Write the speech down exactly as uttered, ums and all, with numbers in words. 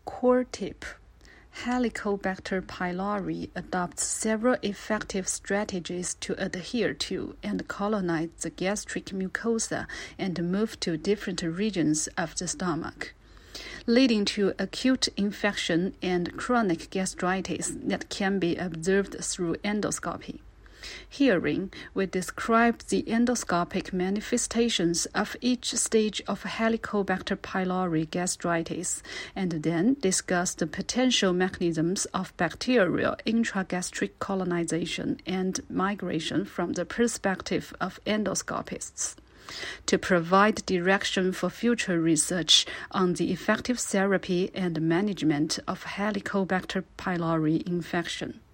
Core tip: Helicobacter pylori adopts several effective strategies to adhere to and colonize the gastric mucosa and move to different regions of the stomach, leading to acute infection and chronic gastritis that can be observed through endoscopy. Herein, we describe the endoscopic manifestations of each stage of Helicobacter pylori gastritis, and then discuss the potential mechanisms of bacterial intragastric colonization and migration from the perspective of endoscopists, to provide direction for future research on the effective therapy and management of Helicobacter pylori infection.